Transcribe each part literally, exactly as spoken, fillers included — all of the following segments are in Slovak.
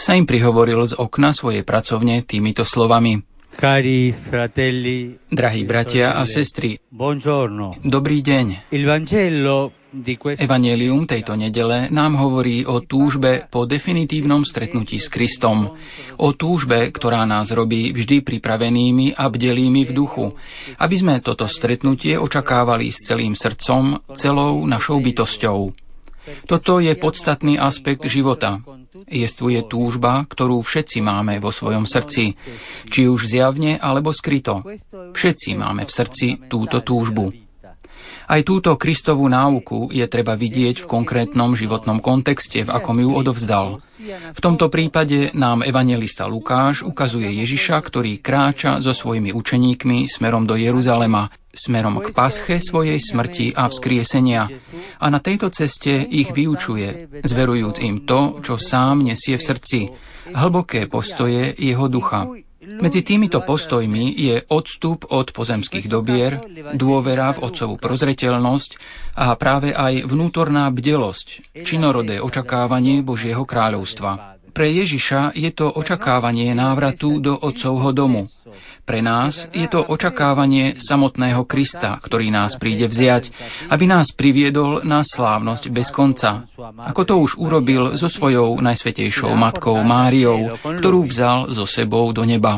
sa im prihovoril z okna svojej pracovne týmito slovami: Cari fratelli, drahí bratia a sestry, buongiorno. Dobrý deň. Il Vangelo di questo... Evanjelium tejto nedele nám hovorí o túžbe po definitívnom stretnutí s Kristom. O túžbe, ktorá nás robí vždy pripravenými a bdelými v duchu, aby sme toto stretnutie očakávali s celým srdcom, celou našou bytosťou. Toto je podstatný aspekt života. Jestvuje túžba, ktorú všetci máme vo svojom srdci, či už zjavne alebo skryto. Všetci máme v srdci túto túžbu. Aj túto Kristovú náuku je treba vidieť v konkrétnom životnom kontexte, v akom ju odovzdal. V tomto prípade nám evanjelista Lukáš ukazuje Ježiša, ktorý kráča so svojimi učeníkmi smerom do Jeruzalema, smerom k pasche svojej smrti a vzkriesenia. A na tejto ceste ich vyučuje, zverujúc im to, čo sám nesie v srdci, hlboké postoje jeho ducha. Medzi týmito postojmi je odstup od pozemských dobier, dôvera v otcovú prozreteľnosť a práve aj vnútorná bdelosť, činorodé očakávanie Božieho kráľovstva. Pre Ježiša je to očakávanie návratu do otcovho domu. Pre nás je to očakávanie samotného Krista, ktorý nás príde vziať, aby nás priviedol na slávnosť bez konca, ako to už urobil so svojou najsvätejšou matkou Máriou, ktorú vzal so sebou do neba.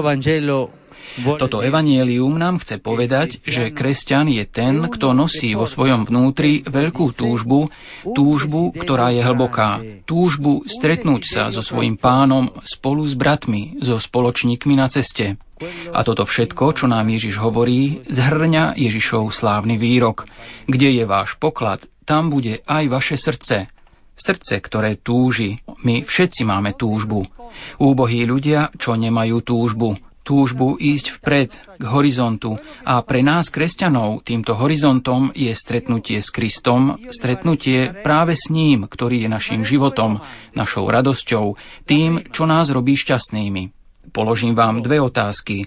Toto evanjelium nám chce povedať, že kresťan je ten, kto nosí vo svojom vnútri veľkú túžbu, túžbu, ktorá je hlboká, túžbu stretnúť sa so svojím Pánom spolu s bratmi, so spoločníkmi na ceste. A toto všetko, čo nám Ježiš hovorí, zhrňa Ježišov slávny výrok: kde je váš poklad, tam bude aj vaše srdce. Srdce, ktoré túži. My všetci máme túžbu. Úbohí ľudia, čo nemajú túžbu. Túžbu ísť vpred, k horizontu. A pre nás, kresťanov, týmto horizontom je stretnutie s Kristom, stretnutie práve s ním, ktorý je naším životom, našou radosťou, tým, čo nás robí šťastnými. Položím vám dve otázky.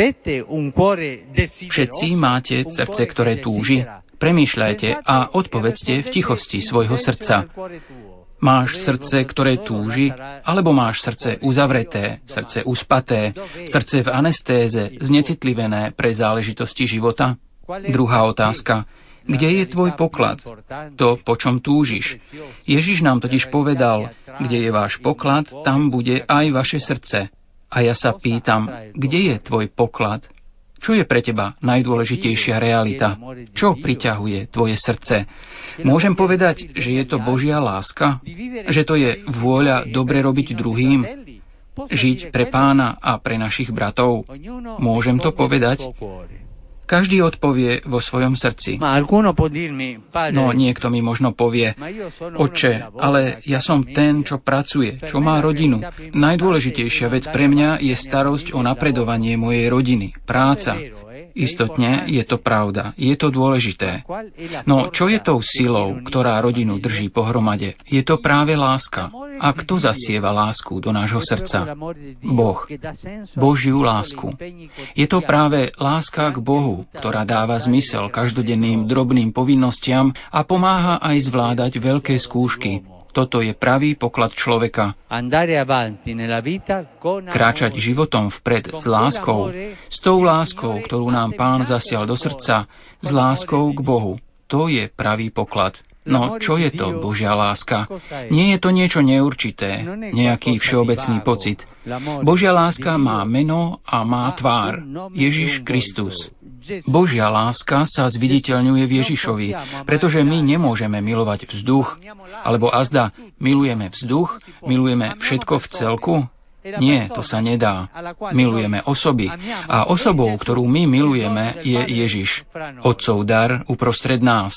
Všetci máte srdce, ktoré túži? Premýšľajte a odpovedzte v tichosti svojho srdca. Máš srdce, ktoré túži, alebo máš srdce uzavreté, srdce uspaté, srdce v anestéze, znecitlivené pre záležitosti života? Druhá otázka. Kde je tvoj poklad? To, po čom túžiš. Ježiš nám totiž povedal, kde je váš poklad, tam bude aj vaše srdce. A ja sa pýtam, kde je tvoj poklad? Čo je pre teba najdôležitejšia realita? Čo priťahuje tvoje srdce? Môžem povedať, že je to Božia láska? Že to je vôľa dobre robiť druhým? Žiť pre Pána a pre našich bratov? Môžem to povedať? Každý odpovie vo svojom srdci. No niekto mi možno povie, Otče, ale ja som ten, čo pracuje, čo má rodinu. Najdôležitejšia vec pre mňa je starosť o napredovanie mojej rodiny, práca. Istotne je to pravda, je to dôležité. No čo je tou silou, ktorá rodinu drží pohromade? Je to práve láska. A kto zasieva lásku do nášho srdca? Boh. Božiu lásku. Je to práve láska k Bohu, ktorá dáva zmysel každodenným drobným povinnostiam a pomáha aj zvládať veľké skúšky. Toto je pravý poklad človeka. Kráčať životom vpred s láskou, s tou láskou, ktorú nám Pán zasial do srdca, s láskou k Bohu. To je pravý poklad. No, čo je to Božia láska? Nie je to niečo neurčité, nejaký všeobecný pocit. Božia láska má meno a má tvár. Ježiš Kristus. Božia láska sa zviditeľňuje v Ježišovi, pretože my nemôžeme milovať vzduch, alebo azda, milujeme vzduch, milujeme všetko v celku? Nie, to sa nedá. Milujeme osoby a osobou, ktorú my milujeme, je Ježiš, Otcov dar uprostred nás.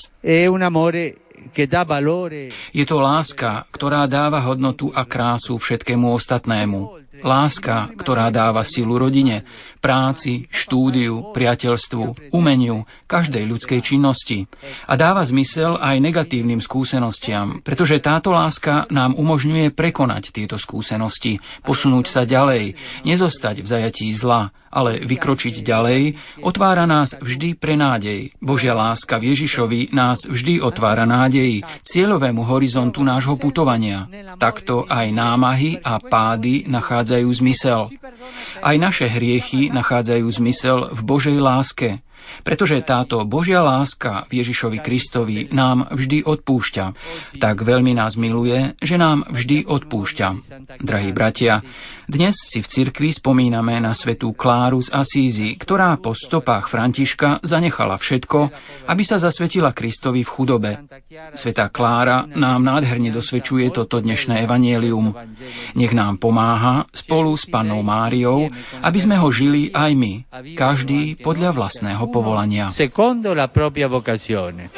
Je to láska, ktorá dáva hodnotu a krásu všetkému ostatnému. Láska, ktorá dáva silu rodine, práci, štúdiu, priateľstvu, umeniu, každej ľudskej činnosti. A dáva zmysel aj negatívnym skúsenostiam, pretože táto láska nám umožňuje prekonať tieto skúsenosti, posunúť sa ďalej, nezostať v zajatí zla, ale vykročiť ďalej, otvára nás vždy pre nádej. Božia láska v Ježišovi nás vždy otvára nádeji, cieľovému horizontu nášho putovania. Takto aj námahy a pády nachádzajú zmysel. Aj naše hriechy nachádzajú zmysel v Božej láske. Pretože táto Božia láska v Ježišovi Kristovi nám vždy odpúšťa. Tak veľmi nás miluje, že nám vždy odpúšťa. Drahí bratia, dnes si v cirkvi spomíname na svätú Kláru z Asízy, ktorá po stopách Františka zanechala všetko, aby sa zasvetila Kristovi v chudobe. Svätá Klára nám nádherne dosvedčuje toto dnešné evanjelium. Nech nám pomáha spolu s Pannou Máriou, aby sme ho žili aj my, každý podľa vlastného povolania. Secondo la propria vocazione.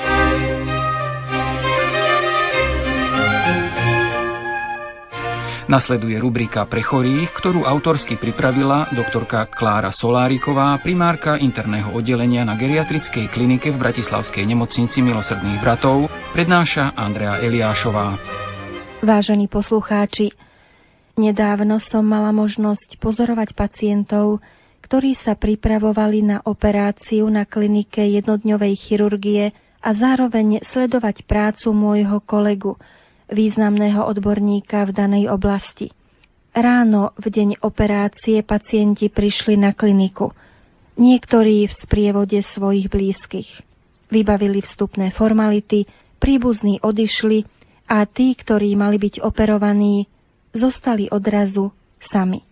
Nasleduje rubrika pre chorých, ktorú autorsky pripravila doktorka Klára Soláriková, primárka interného oddelenia na geriatrickej klinike v bratislavskej nemocnici Milosrdných bratov, prednáša Andrea Eliášová. Vážení poslucháči, nedávno som mala možnosť pozorovať pacientov, ktorí sa pripravovali na operáciu na klinike jednodňovej chirurgie a zároveň sledovať prácu môjho kolegu, významného odborníka v danej oblasti. Ráno v deň operácie pacienti prišli na kliniku, niektorí v sprievode svojich blízkych. Vybavili vstupné formality, príbuzní odišli a tí, ktorí mali byť operovaní, zostali odrazu sami.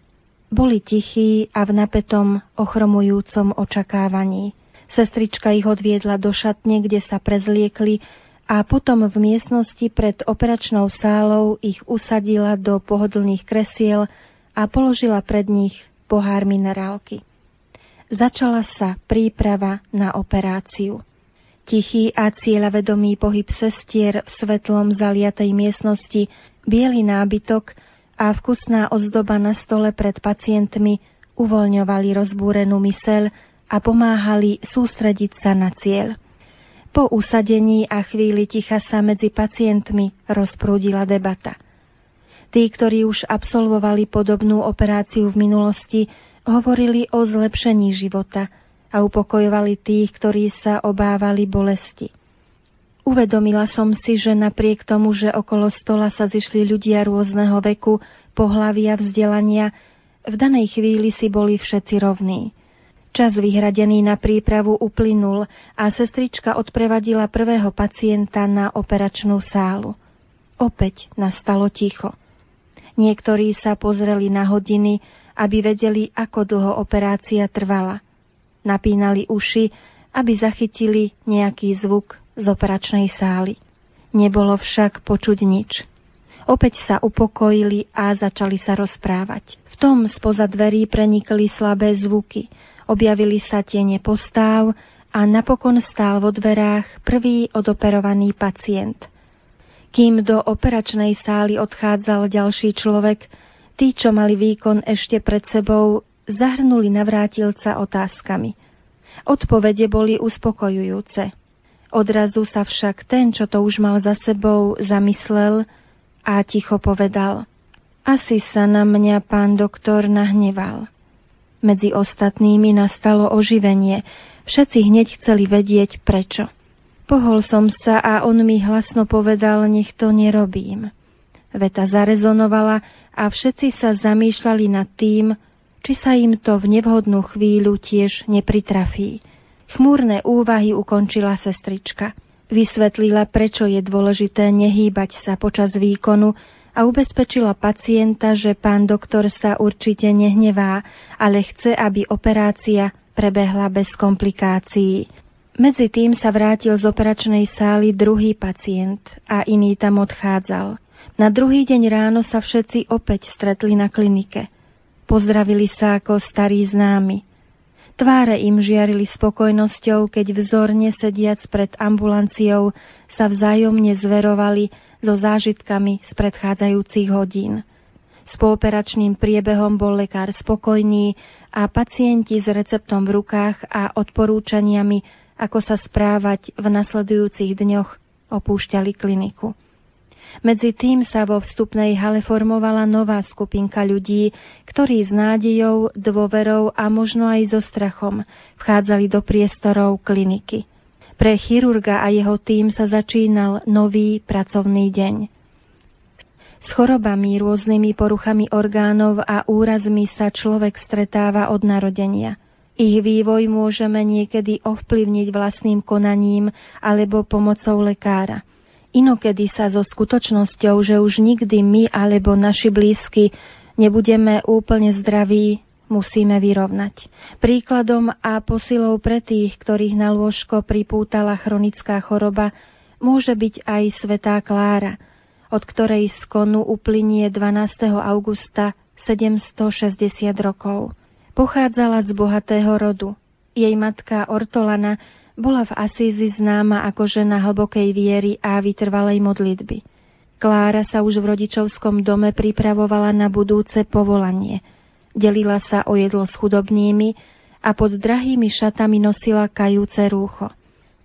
Boli tichí a v napätom, ochromujúcom očakávaní. Sestrička ich odviedla do šatne, kde sa prezliekli, a potom v miestnosti pred operačnou sálou ich usadila do pohodlných kresiel a položila pred nich pohár minerálky. Začala sa príprava na operáciu. Tichý a cieľavedomý pohyb sestier v svetlom zaliatej miestnosti, biely nábytok a vkusná ozdoba na stole pred pacientmi uvoľňovali rozbúrenú myseľ a pomáhali sústrediť sa na cieľ. Po usadení a chvíli ticha sa medzi pacientmi rozprúdila debata. Tí, ktorí už absolvovali podobnú operáciu v minulosti, hovorili o zlepšení života a upokojovali tých, ktorí sa obávali bolesti. Uvedomila som si, že napriek tomu, že okolo stola sa zišli ľudia rôzneho veku, pohlavia, vzdelania, v danej chvíli si boli všetci rovní. Čas vyhradený na prípravu uplynul a sestrička odprevadila prvého pacienta na operačnú sálu. Opäť nastalo ticho. Niektorí sa pozreli na hodiny, aby vedeli, ako dlho operácia trvala. Napínali uši, aby zachytili nejaký zvuk z operačnej sály. Nebolo však počuť nič. Opäť sa upokojili a začali sa rozprávať. V tom spoza dverí prenikli slabé zvuky. Objavili sa tiene postáv a napokon stál vo dverách prvý odoperovaný pacient. Kým do operačnej sály odchádzal ďalší človek, tí, čo mali výkon ešte pred sebou, zahrnuli navrátilca otázkami. Odpovede boli uspokojujúce. Odrazu sa však ten, čo to už mal za sebou, zamyslel a ticho povedal: Asi sa na mňa pán doktor nahneval. Medzi ostatnými nastalo oživenie. Všetci hneď chceli vedieť, prečo. Pohol som sa a on mi hlasno povedal, nech to nerobím. Veta zarezonovala a všetci sa zamýšľali nad tým, či sa im to v nevhodnú chvíľu tiež nepritrafí. Chmúrne úvahy ukončila sestrička. Vysvetlila, prečo je dôležité nehýbať sa počas výkonu a ubezpečila pacienta, že pán doktor sa určite nehnevá, ale chce, aby operácia prebehla bez komplikácií. Medzi tým sa vrátil z operačnej sály druhý pacient a iný tam odchádzal. Na druhý deň ráno sa všetci opäť stretli na klinike. Pozdravili sa ako starí známi. Tváre im žiarili spokojnosťou, keď vzorne sediac pred ambulanciou sa vzájomne zverovali so zážitkami z predchádzajúcich hodín. S pooperačným priebehom bol lekár spokojný a pacienti s receptom v rukách a odporúčaniami, ako sa správať v nasledujúcich dňoch, opúšťali kliniku. Medzi tým sa vo vstupnej hale formovala nová skupinka ľudí, ktorí s nádejou, dôverou a možno aj so strachom vchádzali do priestorov kliniky. Pre chirurga a jeho tím sa začínal nový pracovný deň. S chorobami, rôznymi poruchami orgánov a úrazmi sa človek stretáva od narodenia. Ich vývoj môžeme niekedy ovplyvniť vlastným konaním alebo pomocou lekára. Inokedy sa so skutočnosťou, že už nikdy my alebo naši blízky nebudeme úplne zdraví, musíme vyrovnať. Príkladom a posilou pre tých, ktorých na lôžko pripútala chronická choroba, môže byť aj svätá Klára, od ktorej z konu uplynie dvanásteho augusta sedemstošesťdesiat rokov. Pochádzala z bohatého rodu. Jej matka Ortolana bola v Asízi známa ako žena hlbokej viery a vytrvalej modlitby. Klára sa už v rodičovskom dome pripravovala na budúce povolanie. Delila sa o jedlo s chudobnými a pod drahými šatami nosila kajúce rúcho.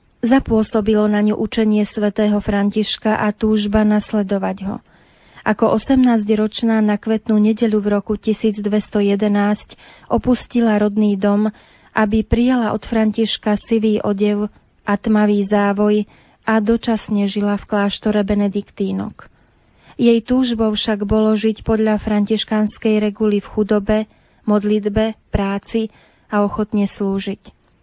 Zapôsobilo na ňu učenie svätého Františka a túžba nasledovať ho. Ako osemnásťročná na kvetnú nedeľu v roku tisícdvestojedenásť opustila rodný dom, aby prijala od Františka sivý odev a tmavý závoj a dočasne žila v kláštore benediktínok. Jej túžbou však bolo žiť podľa františkanskej reguly v chudobe, modlitbe, práci a ochotne slúžiť.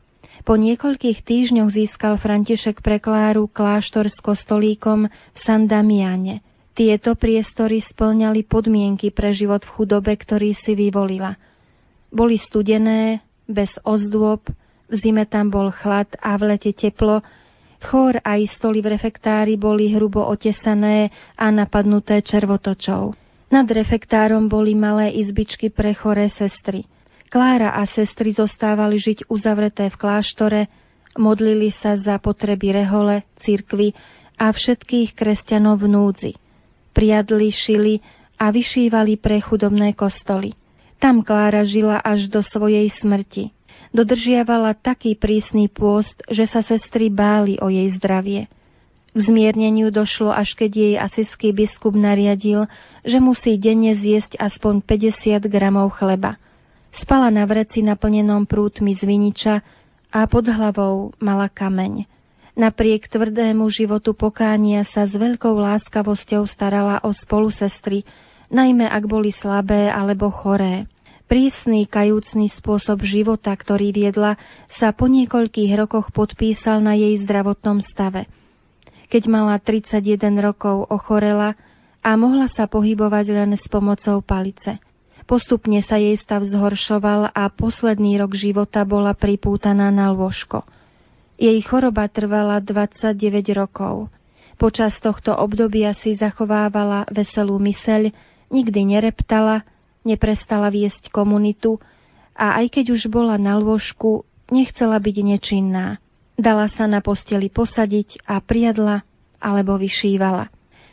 Po niekoľkých týždňoch získal František pre Kláru kláštor s kostolíkom v San Damiane. Tieto priestory spĺňali podmienky pre život v chudobe, ktorý si vyvolila. Boli studené, bez ozdôb, v zime tam bol chlad a v lete teplo, chór aj stoly v refektári boli hrubo otesané a napadnuté červotočou. Nad refektárom boli malé izbičky pre choré sestry. Klára a sestry zostávali žiť uzavreté v kláštore, modlili sa za potreby rehole, cirkvi a všetkých kresťanov v núdzi. Priadli, šili a vyšívali pre chudobné kostoly. Tam Klára žila až do svojej smrti. Dodržiavala taký prísny pôst, že sa sestry báli o jej zdravie. K zmierneniu došlo, až keď jej asijský biskup nariadil, že musí denne zjesť aspoň päťdesiat gramov chleba. Spala na vreci naplnenom prútmi z viniča a pod hlavou mala kameň. Napriek tvrdému životu pokánia sa s veľkou láskavosťou starala o spolusestry, najmä ak boli slabé alebo choré. Prísny, kajúcny spôsob života, ktorý viedla, sa po niekoľkých rokoch podpísal na jej zdravotnom stave. Keď mala tridsaťjeden rokov, ochorela a mohla sa pohybovať len s pomocou palice. Postupne sa jej stav zhoršoval a posledný rok života bola pripútaná na lôžko. Jej choroba trvala dvadsaťdeväť rokov. Počas tohto obdobia si zachovávala veselú myseľ, nikdy nereptala, neprestala viesť komunitu a aj keď už bola na lôžku, nechcela byť nečinná. Dala sa na posteli posadiť a priadla alebo vyšívala.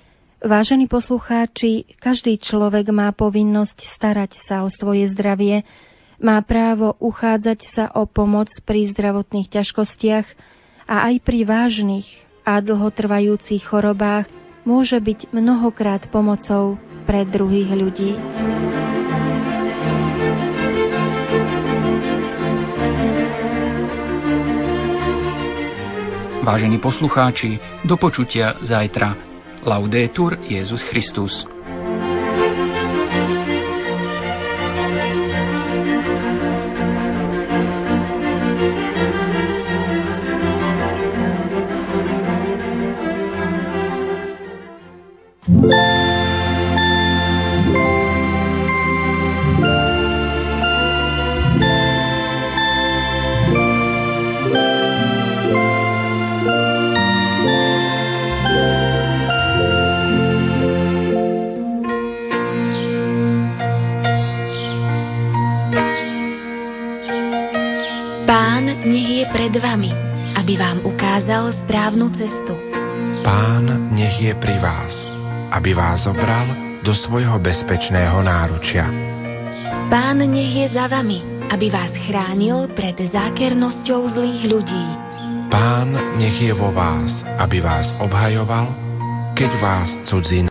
Vážení poslucháči, každý človek má povinnosť starať sa o svoje zdravie, má právo uchádzať sa o pomoc pri zdravotných ťažkostiach a aj pri vážnych a dlhotrvajúcich chorobách môže byť mnohokrát pomocou pre druhých ľudí. Vážení poslucháči, do počutia zajtra. Laudetur Jesus Christus. Pán nech je pred vami, aby vám ukázal správnu cestu. Pán nech je pri vás, aby vás zobral do svojho bezpečného náručia. Pán nech je za vami, aby vás chránil pred zákernosťou zlých ľudí. Pán nech je vo vás, aby vás obhajoval, keď vás cudzí